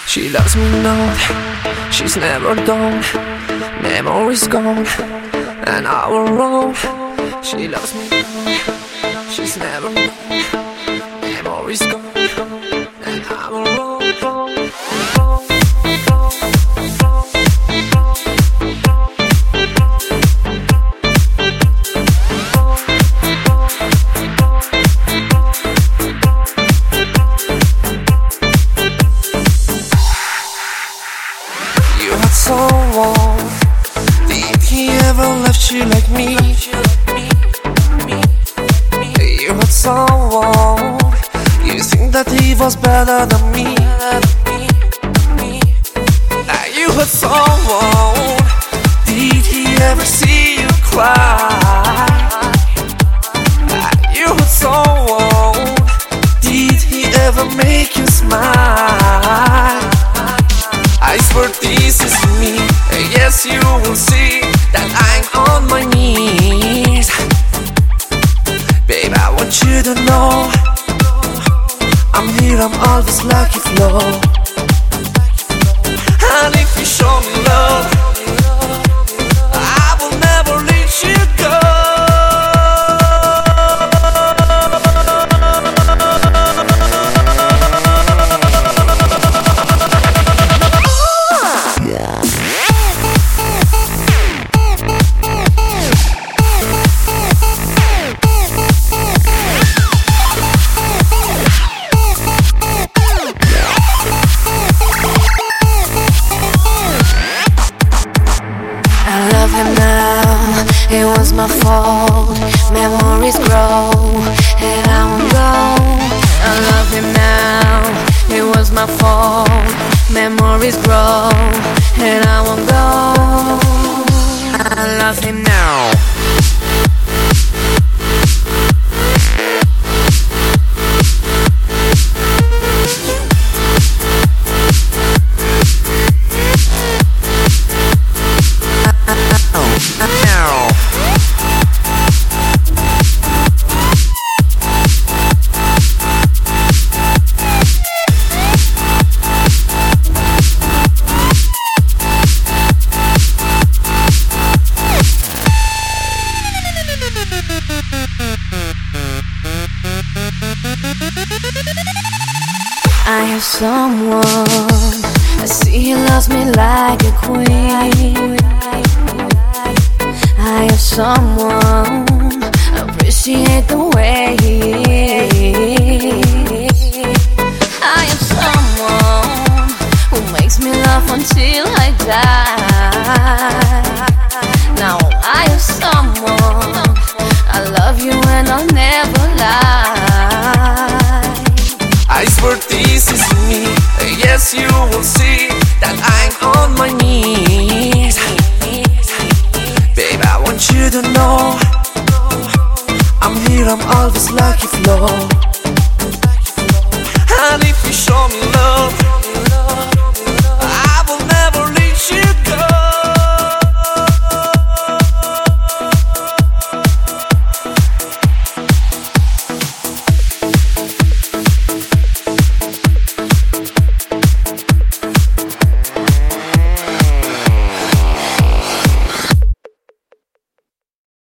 She loves me not, she's never done. Memories gone, and I was wrong. She loves me not, she's never done. Memories gone, and I was wrong. You had someone, did he ever left you like me? You had someone, you think that he was better than me? You had someone, did he ever see you cry? You had someone, did he ever make you smile? I swear this is me. Yes, you will see that I'm on my knees. Babe, I want you to know I'm here, I'm always lucky flow. And if you show me love, I will never let you go. It was my fault, memories grow, and I won't go. I love him now, it was my fault, memories grow, and I won't go. I love him now. I have someone, I see he loves me like a queen. I have someone, appreciate the way he is. I have someone who makes me laugh until I die. Now I have someone, I love you and I'll never lie. I swear this is me. Yes, you will see that I'm on my knees. Babe, I want you to know I'm here, I'm always lucky flow. And if you show me love,